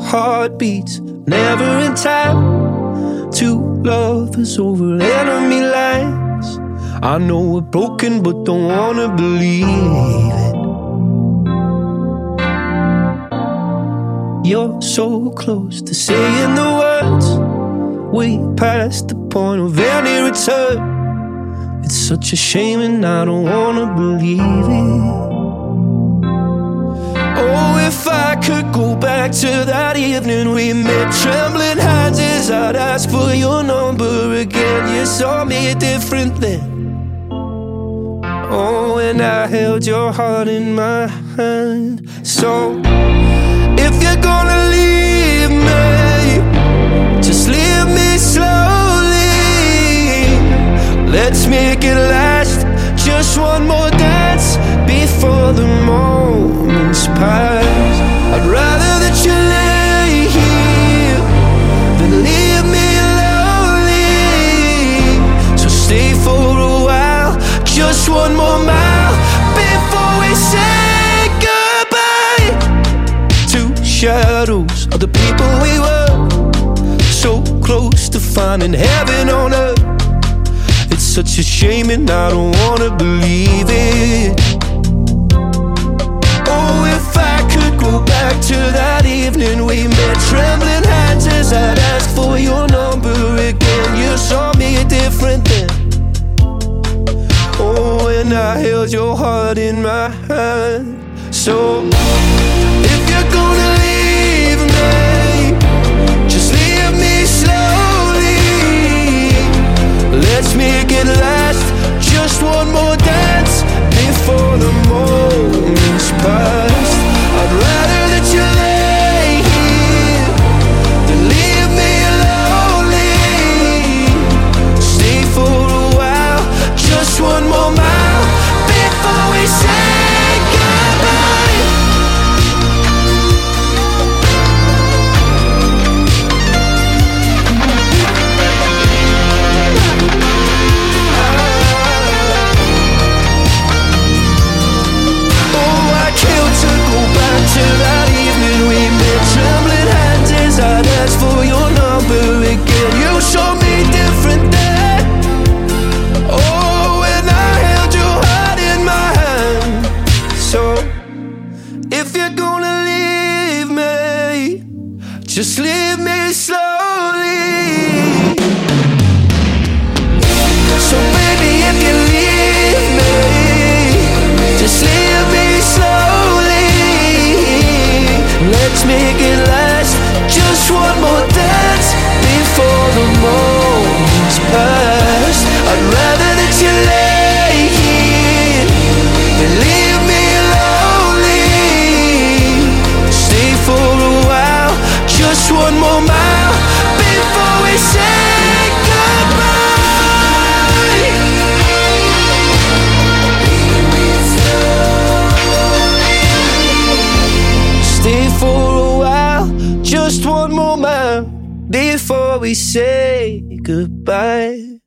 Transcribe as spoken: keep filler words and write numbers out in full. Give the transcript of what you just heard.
heartbeats, never in time. Two lovers over enemy lines. I know we're broken, but don't wanna believe it. You're so close to saying the words. We passed the point of any return. It's such a shame and I don't wanna believe it. Oh, if I could go back to that evening we met, trembling hands as I'd ask for your number again. You saw me different then. Oh, and I held your heart in my hand. So, if you're gonna leave me, just leave me slowly. Let's make it last, just one more dance before the moment's pass. I'd rather that you lay here than leave me lonely. So stay for a while, just one more mile before we say goodbye. Two shadows of the people we were, so close to finding heaven on earth. It's such a shame and I don't wanna believe it. Oh, if I could go back to that evening we met, trembling hands as I'd ask for your number again. You saw me different then. Oh, and I held your heart in my hand. So, if you're gonna leave me, just leave me slowly. Let's make it last, just one more dance before the moment's past. I'd rather that you lay here than leave me lonely. Stay for a while, just one more mile before we say goodbye. To that evening we met, trembling hands as I'd ask for your number again. You showed me different then. Oh, and I held your heart in my hand. So, if you're gonna leave me, just leave me slowly. So baby, if you leave me, just leave me slowly. Let's make it last, just one more dance before the moment's past. I'd rather that you lay here than leave me lonely. Stay for a while, just one more mile before we say goodbye. Stay for a while, just one more mile before we say goodbye.